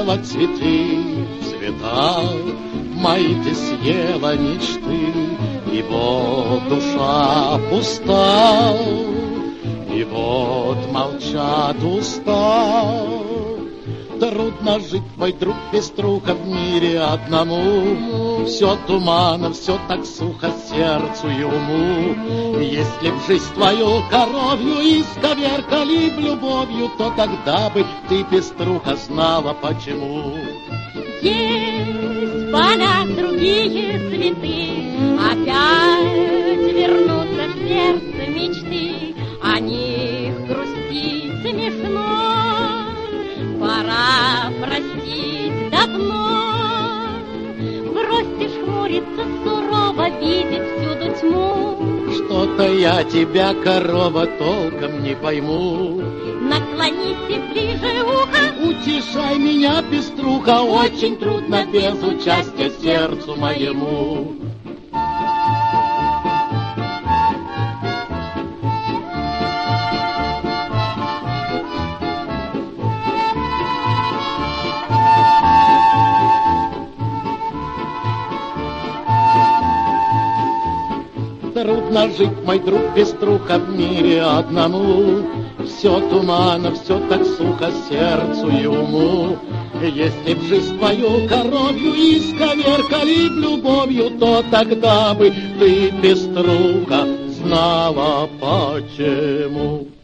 съела цветы, цвета мои ты съела мечты, и вот душа пуста, и вот молчат уста. Трудно жить, мой друг Пеструха, в мире одному. Все туманно, все так сухо сердцу и уму. Если б жизнь твою коровью исковеркали б любовью, то тогда бы ты, Пеструха, знала почему. Есть в полях другие цветы, опять вернутся в сердце мечты, о них грустить смешно. Пора простить давно. Бросьте хмуриться сурово, видеть всюду тьму. Что-то я тебя, корова, толком не пойму. Наклоните ближе ухо, утешай меня, Пеструха, очень трудно без участия сердцу моему. Трудно жить, мой друг Пеструха, в мире одному. Все туманно, все так сухо сердцу и уму. Если б жизнь твою коровью исковеркали б любовью, то тогда бы ты, Пеструха, знала почему.